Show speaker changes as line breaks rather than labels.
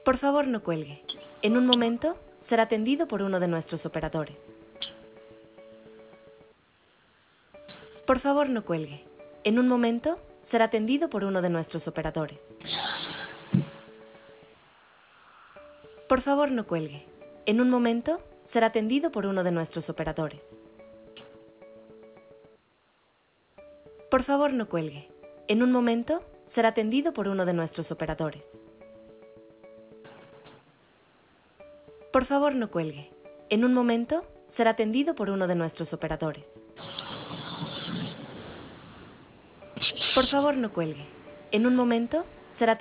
Por favor, no cuelgue. En un momento será atendido por uno de nuestros operadores. Por favor, no cuelgue. En un momento será atendido por uno de nuestros operadores. Por favor, no cuelgue. En un momento será atendido por uno de nuestros operadores. Por favor, no cuelgue. En un momento será atendido por uno de nuestros operadores. Por favor, no cuelgue. En un momento será atendido por uno de nuestros operadores. Por favor, no cuelgue. En un momento